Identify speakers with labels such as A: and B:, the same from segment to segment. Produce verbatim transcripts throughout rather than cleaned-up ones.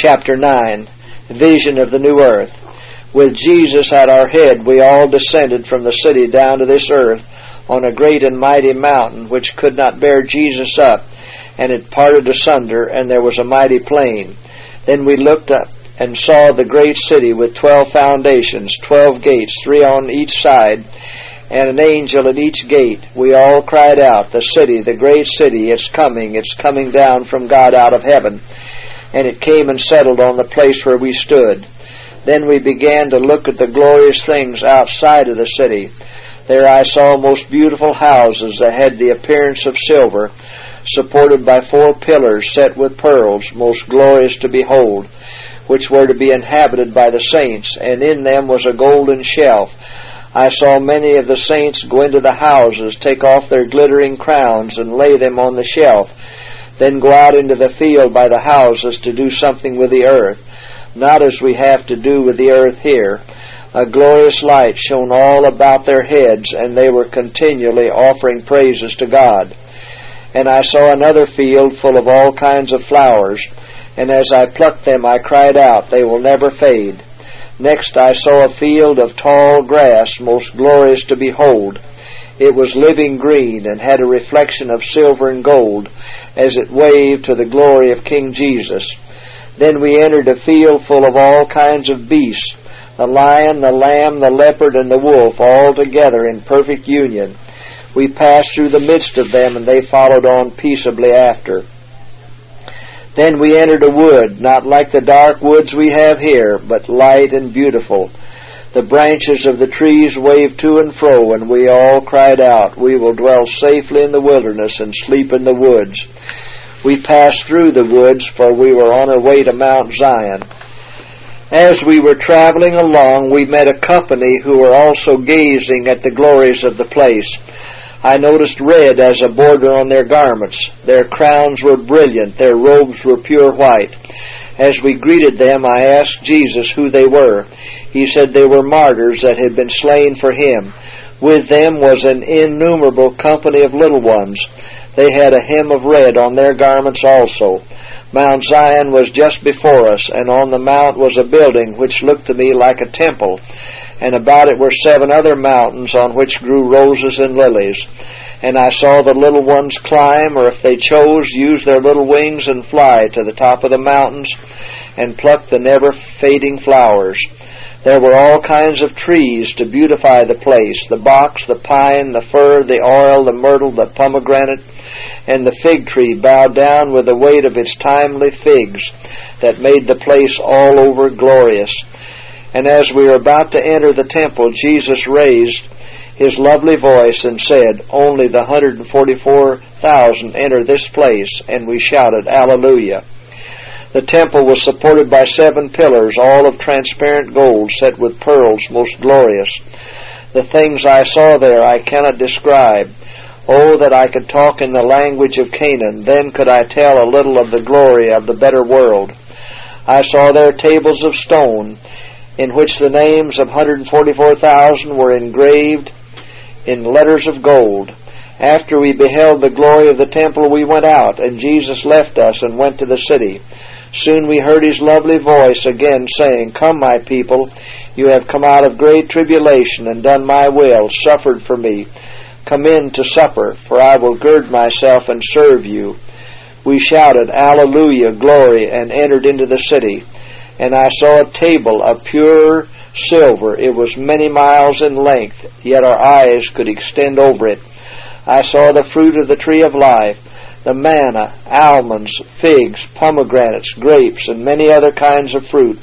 A: Chapter nine, Vision of the New Earth. With Jesus at our head, we all descended from the city down to this earth on a great and mighty mountain which could not bear Jesus up, and it parted asunder, and there was a mighty plain. Then we looked up and saw the great city with twelve foundations, twelve gates, three on each side, and an angel at each gate. We all cried out, "The city, the great city, it's coming, it's coming down from God out of heaven." And it came and settled on the place where we stood. Then we began to look at the glorious things outside of the city. There I saw most beautiful houses that had the appearance of silver, supported by four pillars set with pearls, most glorious to behold, which were to be inhabited by the saints, and in them was a golden shelf. I saw many of the saints go into the houses, take off their glittering crowns, and lay them on the shelf, then go out into the field by the houses to do something with the earth, not as we have to do with the earth here. A glorious light shone all about their heads, and they were continually offering praises to God. And I saw another field full of all kinds of flowers, and as I plucked them I cried out, "They will never fade." Next I saw a field of tall grass, most glorious to behold. It was living green, and had a reflection of silver and gold, as it waved to the glory of King Jesus. Then we entered a field full of all kinds of beasts, the lion, the lamb, the leopard, and the wolf, all together in perfect union. We passed through the midst of them, and they followed on peaceably after. Then we entered a wood, not like the dark woods we have here, but light and beautiful. The branches of the trees waved to and fro, and we all cried out, "We will dwell safely in the wilderness and sleep in the woods." We passed through the woods, for we were on our way to Mount Zion. As we were traveling along, we met a company who were also gazing at the glories of the place. I noticed red as a border on their garments. Their crowns were brilliant, their robes were pure white. As we greeted them, I asked Jesus who they were. He said they were martyrs that had been slain for him. With them was an innumerable company of little ones. They had a hem of red on their garments also. Mount Zion was just before us, and on the mount was a building which looked to me like a temple, and about it were seven other mountains on which grew roses and lilies. And I saw the little ones climb, or if they chose, use their little wings and fly to the top of the mountains and pluck the never-fading flowers. There were all kinds of trees to beautify the place, the box, the pine, the fir, the oil, the myrtle, the pomegranate, and the fig tree bowed down with the weight of its timely figs that made the place all over glorious. And as we were about to enter the temple, Jesus raised his lovely voice and said, "Only the one hundred forty-four thousand enter this place," and we shouted, "Alleluia." The temple was supported by seven pillars, all of transparent gold, set with pearls most glorious. The things I saw there I cannot describe. Oh, that I could talk in the language of Canaan, then could I tell a little of the glory of the better world. I saw there tables of stone, in which the names of one hundred forty-four thousand were engraved in letters of gold. After we beheld the glory of the temple, we went out, and Jesus left us and went to the city. Soon we heard his lovely voice again saying, "Come, my people, you have come out of great tribulation and done my will, suffered for me. Come in to supper, for I will gird myself and serve you." We shouted, "Alleluia, glory," and entered into the city. And I saw a table of pure silver. It was many miles in length, yet our eyes could extend over it. I saw the fruit of the tree of life, the manna, almonds, figs, pomegranates, grapes, and many other kinds of fruit.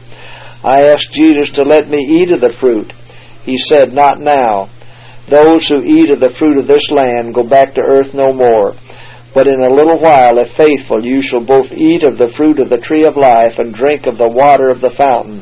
A: I asked Jesus to let me eat of the fruit. He said, "Not now. Those who eat of the fruit of this land go back to earth no more. But in a little while, if faithful, you shall both eat of the fruit of the tree of life and drink of the water of the fountain."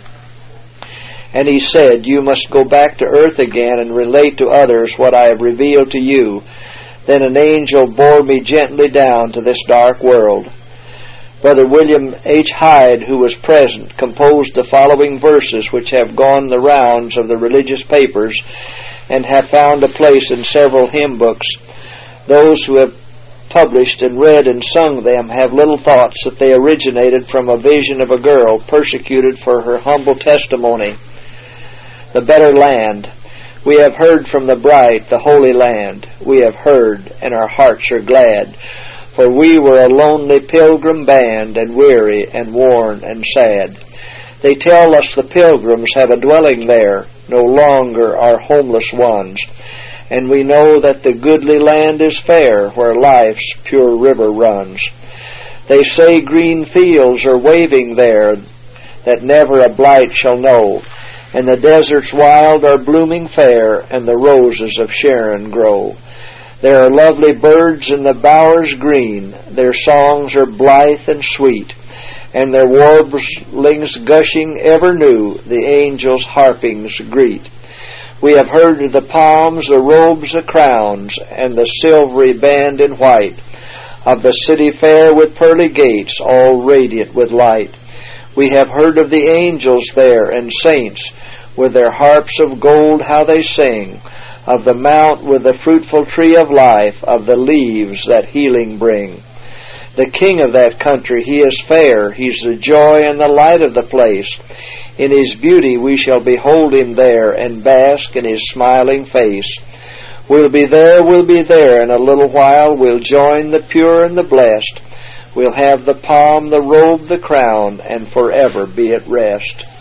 A: And he said, "You must go back to earth again and relate to others what I have revealed to you." Then an angel bore me gently down to this dark world. Brother William H. Hyde, who was present, composed the following verses which have gone the rounds of the religious papers and have found a place in several hymn books. Those who have published and read and sung them have little thoughts that they originated from a vision of a girl persecuted for her humble testimony. The better land. We have heard from the bright, the holy land. We have heard, and our hearts are glad. For we were a lonely pilgrim band, and weary and worn and sad. They tell us the pilgrims have a dwelling there, no longer are homeless ones. And we know that the goodly land is fair, where life's pure river runs. They say green fields are waving there, that never a blight shall know. And the deserts wild are blooming fair, and the roses of Sharon grow. There are lovely birds in the bowers green, their songs are blithe and sweet, and their warblings gushing ever new, the angels' harpings greet. We have heard of the palms, the robes, the crowns, and the silvery band in white, of the city fair with pearly gates, all radiant with light. We have heard of the angels there, and saints, with their harps of gold how they sing, of the mount with the fruitful tree of life, of the leaves that healing bring. The king of that country, he is fair, he's the joy and the light of the place. In his beauty we shall behold him there, and bask in his smiling face. We'll be there, we'll be there in a little while, we'll join the pure and the blessed. We'll have the palm, the robe, the crown, and forever be at rest.